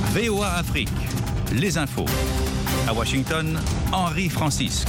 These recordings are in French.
VOA Afrique, les infos. À Washington, Henri Francisque.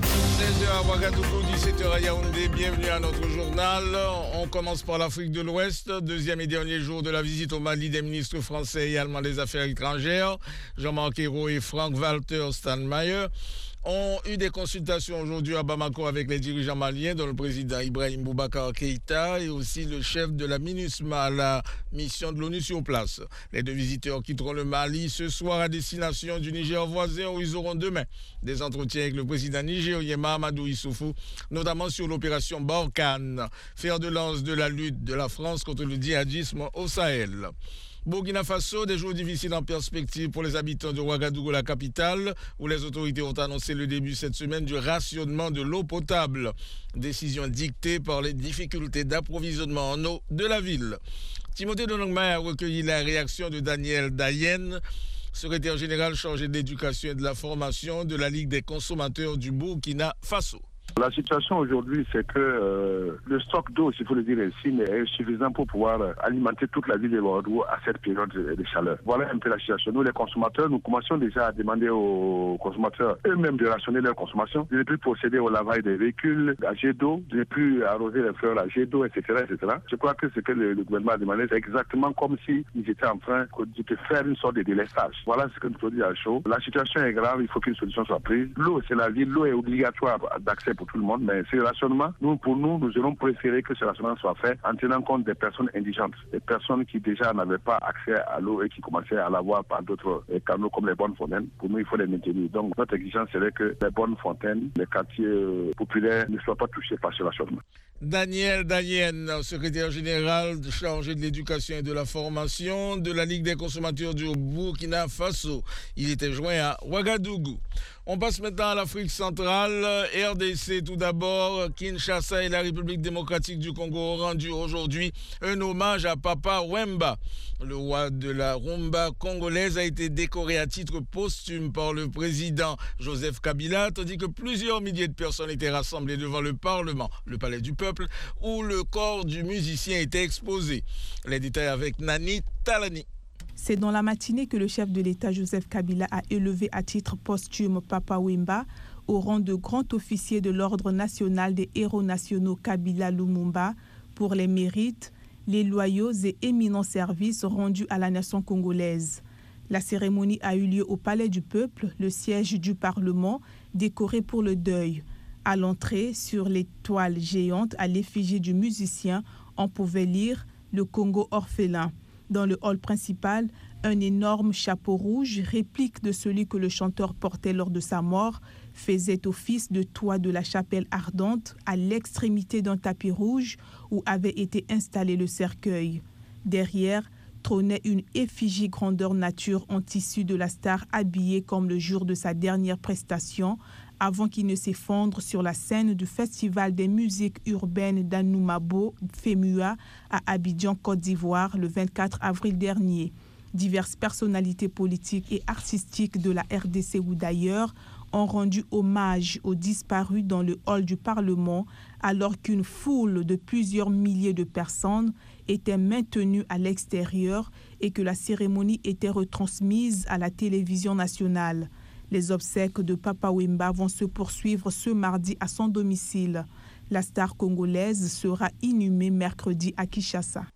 16h à Ouagadougou, 17h à Yaoundé. Bienvenue à notre journal. On commence par l'Afrique de l'Ouest. Deuxième et dernier jour de la visite au Mali des ministres français et allemands des Affaires étrangères, Jean-Marc Ayrault et Frank-Walter Steinmeier, ont eu des consultations aujourd'hui à Bamako avec les dirigeants maliens, dont le président Ibrahim Boubacar Keïta et aussi le chef de la MINUSMA, la mission de l'ONU sur place. Les deux visiteurs quitteront le Mali ce soir à destination du Niger voisin où ils auront demain des entretiens avec le président nigérien Mahamadou Issoufou, notamment sur l'opération Barkhane, fer de lance de la lutte de la France contre le djihadisme au Sahel. Burkina Faso, des jours difficiles en perspective pour les habitants de Ouagadougou, la capitale, où les autorités ont annoncé le début cette semaine du rationnement de l'eau potable. Décision dictée par les difficultés d'approvisionnement en eau de la ville. Timothée Donongma a recueilli la réaction de Daniel Dayen, secrétaire général chargé de l'éducation et de la formation de la Ligue des consommateurs du Burkina Faso. La situation aujourd'hui, c'est que le stock d'eau, s'il faut le dire ainsi, est suffisant pour pouvoir alimenter toute la ville de Ouagadougou à cette période de chaleur. Voilà un peu la situation. Nous, les consommateurs, nous commençons déjà à demander aux consommateurs eux-mêmes de rationner leur consommation, de ne plus procéder au lavage des véhicules à jet d'eau, de ne plus arroser les fleurs à jet d'eau, etc., etc. Je crois que ce que le gouvernement a demandé, c'est exactement comme s'ils étaient en train de faire une sorte de délestage. Voilà ce que nous faut dire à chaud. La situation est grave, il faut qu'une solution soit prise. L'eau, c'est la vie, l'eau est obligatoire d'accès pour tout le monde, mais ce rationnement, nous aurons préféré que ce rationnement soit fait en tenant compte des personnes indigentes, des personnes qui déjà n'avaient pas accès à l'eau et qui commençaient à l'avoir par d'autres canaux comme les bonnes fontaines. Pour nous, il faut les maintenir. Donc, notre exigence serait que les bonnes fontaines, les quartiers populaires ne soient pas touchés par ce rationnement. Daniel Dayen, secrétaire général chargé de l'éducation et de la formation de la Ligue des consommateurs du Burkina Faso. Il était joint à Ouagadougou. On passe maintenant à l'Afrique centrale. RDC tout d'abord. Kinshasa et la République démocratique du Congo ont rendu aujourd'hui un hommage à Papa Wemba. Le roi de la rumba congolaise a été décoré à titre posthume par le président Joseph Kabila, tandis que plusieurs milliers de personnes étaient rassemblées devant le Parlement, le Palais du Peuple, où le corps du musicien était exposé. Les détails avec Nani Talani. C'est dans la matinée que le chef de l'État, Joseph Kabila, a élevé à titre posthume Papa Wemba au rang de grand officier de l'Ordre national des héros nationaux Kabila Lumumba pour les mérites, les loyaux et éminents services rendus à la nation congolaise. La cérémonie a eu lieu au Palais du Peuple, le siège du Parlement, décoré pour le deuil. À l'entrée, sur les toiles géantes à l'effigie du musicien, on pouvait lire « Le Congo orphelin ». Dans le hall principal, un énorme chapeau rouge, réplique de celui que le chanteur portait lors de sa mort, faisait office de toit de la chapelle ardente à l'extrémité d'un tapis rouge où avait été installé le cercueil. Derrière, trônait une effigie grandeur nature en tissu de la star habillée comme le jour de sa dernière prestation, avant qu'il ne s'effondre sur la scène du Festival des musiques urbaines d'Anoumabo, FEMUA, à Abidjan, Côte d'Ivoire, le 24 avril dernier. Diverses personnalités politiques et artistiques de la RDC ou d'ailleurs ont rendu hommage aux disparus dans le hall du Parlement, alors qu'une foule de plusieurs milliers de personnes était maintenue à l'extérieur et que la cérémonie était retransmise à la télévision nationale. Les obsèques de Papa Wemba vont se poursuivre ce mardi à son domicile. La star congolaise sera inhumée mercredi à Kinshasa.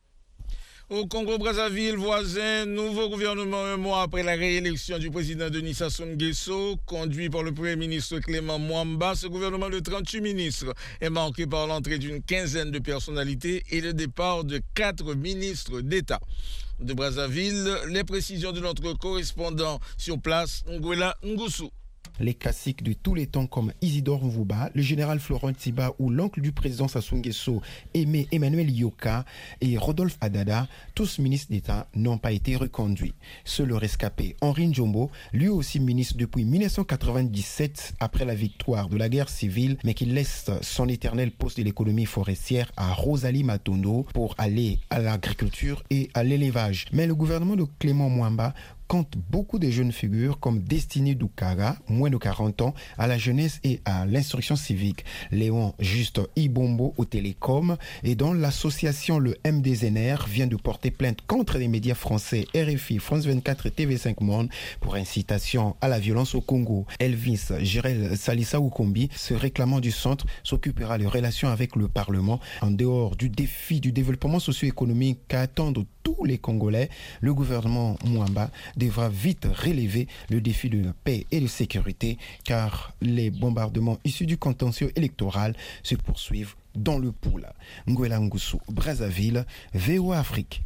Au Congo-Brazzaville voisin, nouveau gouvernement un mois après la réélection du président Denis Sassou Nguesso, conduit par le Premier ministre Clément Mwamba. Ce gouvernement de 38 ministres est marqué par l'entrée d'une quinzaine de personnalités et le départ de 4 ministres d'État. De Brazzaville, les précisions de notre correspondant sur place, Nguela Ngusu. Les classiques de tous les temps comme Isidore Mvuba, le général Florent Tiba ou l'oncle du président Sassou Nguesso, Aimé Emmanuel Yoka et Rodolphe Adada, tous ministres d'État, n'ont pas été reconduits. Seul le rescapé Henri Njombo, lui aussi ministre depuis 1997 après la victoire de la guerre civile, mais qui laisse son éternel poste de l'économie forestière à Rosalie Matondo pour aller à l'agriculture et à l'élevage. Mais le gouvernement de Clément Mwamba compte beaucoup de jeunes figures comme Destiny Doukaga, moins de 40 ans, à la jeunesse et à l'instruction civique. Léon Juste Ibombo au télécom et dont l'association le MDZNR vient de porter plainte contre les médias français RFI, France 24 et TV5 Monde pour incitation à la violence au Congo. Elvis Jirel Salissa Oukombi, se réclamant du centre, s'occupera des relations avec le Parlement. En dehors du défi du développement socio-économique qu'attendent tous les Congolais, le gouvernement Mwamba devra vite relever le défi de la paix et de sécurité car les bombardements issus du contentieux électoral se poursuivent dans le Poula. Nguela Ngusu, Brazzaville, VOA Afrique.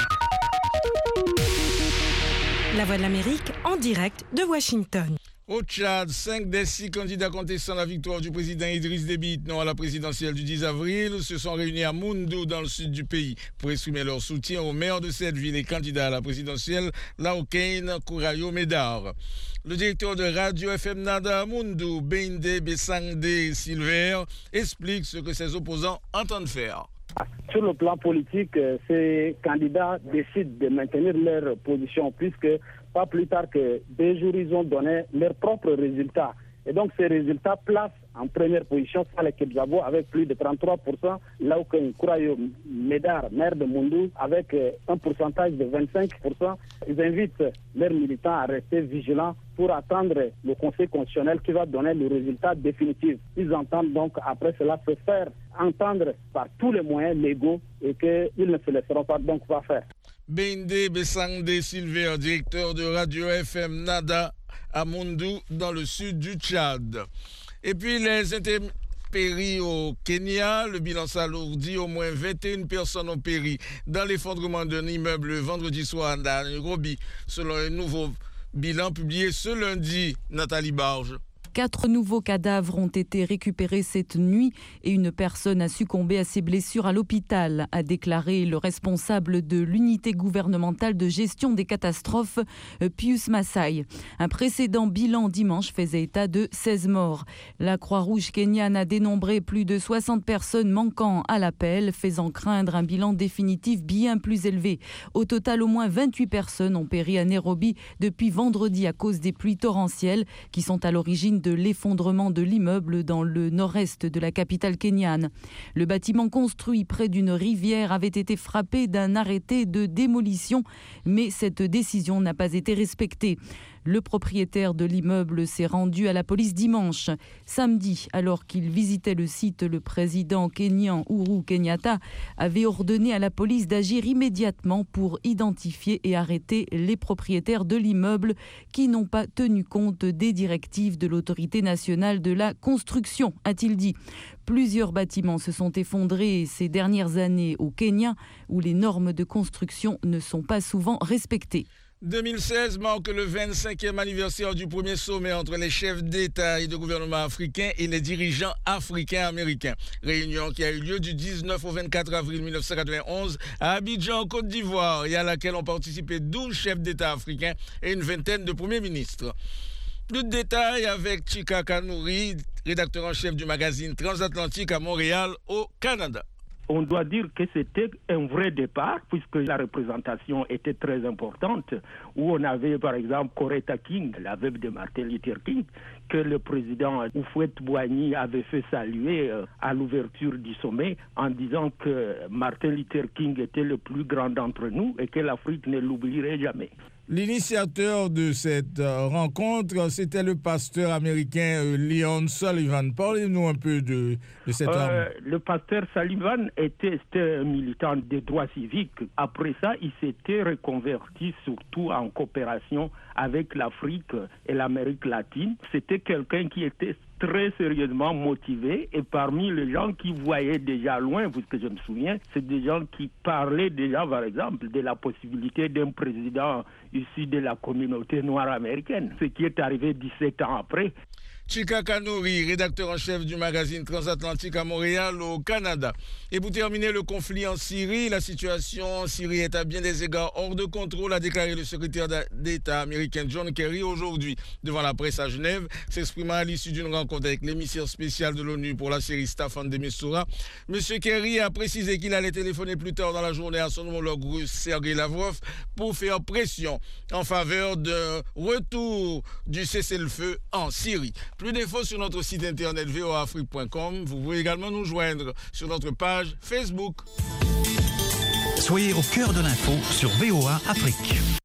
La Voix de l'Amérique en direct de Washington. Au Tchad, 5 des 6 candidats contestant la victoire du président Idriss Déby Itno à la présidentielle du 10 avril se sont réunis à Moundou dans le sud du pays pour exprimer leur soutien au maire de cette ville et candidat à la présidentielle, Laokein Kourayo Médard. Le directeur de Radio FM Nada à Moundou, Beinde Bessangde Silver, explique ce que ses opposants entendent faire. Sur le plan politique, ces candidats décident de maintenir leur position puisque pas plus tard que 2 jours, ils ont donné leurs propres résultats. Et donc ces résultats placent en première position Saleh Kebzabo avec plus de 33%, Laokein Kourayo Médard, maire de Moundou, avec un pourcentage de 25%. Ils invitent leurs militants à rester vigilants pour attendre le Conseil constitutionnel qui va donner le résultat définitif. Ils entendent donc après cela se faire entendre par tous les moyens légaux et qu'ils ne se laisseront pas donc pas faire. Beinde Bessangde Silver, directeur de Radio FM Nada à Moundou, dans le sud du Tchad. Et puis les intempéries au Kenya, le bilan s'alourdit, au moins 21 personnes ont péri dans l'effondrement d'un immeuble vendredi soir à Nairobi, selon un nouveau bilan publié ce lundi. Nathalie Barge. 4 nouveaux cadavres ont été récupérés cette nuit et une personne a succombé à ses blessures à l'hôpital, a déclaré le responsable de l'unité gouvernementale de gestion des catastrophes, Pius Masai. Un précédent bilan dimanche faisait état de 16 morts. La Croix-Rouge kenyane a dénombré plus de 60 personnes manquant à l'appel, faisant craindre un bilan définitif bien plus élevé. Au total, au moins 28 personnes ont péri à Nairobi depuis vendredi à cause des pluies torrentielles qui sont à l'origine de l'effondrement de l'immeuble dans le nord-est de la capitale kenyane. Le bâtiment construit près d'une rivière avait été frappé d'un arrêté de démolition, mais cette décision n'a pas été respectée. Le propriétaire de l'immeuble s'est rendu à la police dimanche. Samedi, alors qu'il visitait le site, le président kényan Uhuru Kenyatta avait ordonné à la police d'agir immédiatement pour identifier et arrêter les propriétaires de l'immeuble qui n'ont pas tenu compte des directives de l'autorité nationale de la construction, a-t-il dit. Plusieurs bâtiments se sont effondrés ces dernières années au Kenya, où les normes de construction ne sont pas souvent respectées. 2016 marque le 25e anniversaire du premier sommet entre les chefs d'État et de gouvernement africains et les dirigeants africains-américains. Réunion qui a eu lieu du 19 au 24 avril 1991 à Abidjan, en Côte d'Ivoire, et à laquelle ont participé 12 chefs d'État africains et une vingtaine de premiers ministres. Plus de détails avec Chika Kanouri, rédacteur en chef du magazine Transatlantique à Montréal, au Canada. On doit dire que c'était un vrai départ, puisque la représentation était très importante, où on avait par exemple Coretta King, la veuve de Martin Luther King, que le président Houphouët-Boigny avait fait saluer à l'ouverture du sommet en disant que Martin Luther King était le plus grand d'entre nous et que l'Afrique ne l'oublierait jamais. L'initiateur de cette rencontre, c'était le pasteur américain Leon Sullivan. Parlez-nous un peu de cet homme. Le pasteur Sullivan était un militant des droits civiques. Après ça, il s'était reconverti surtout en coopération avec l'Afrique et l'Amérique latine. C'était quelqu'un qui était très sérieusement motivé et parmi les gens qui voyaient déjà loin, puisque je me souviens, c'est des gens qui parlaient déjà, par exemple, de la possibilité d'un président issu de la communauté noire américaine, ce qui est arrivé 17 ans après. Chika Kanouri, rédacteur en chef du magazine Transatlantique à Montréal, au Canada. Et pour terminer, le conflit en Syrie. La situation en Syrie est à bien des égards hors de contrôle, a déclaré le secrétaire d'État américain John Kerry aujourd'hui devant la presse à Genève, s'exprimant à l'issue d'une rencontre avec l'émissaire spécial de l'ONU pour la Syrie, Staffan de Mistura. M. Kerry a précisé qu'il allait téléphoner plus tard dans la journée à son homologue russe Sergei Lavrov pour faire pression en faveur d'un retour du cessez-le-feu en Syrie. Plus d'infos sur notre site internet voaafrique.com. Vous pouvez également nous joindre sur notre page Facebook. Soyez au cœur de l'info sur VOA Afrique.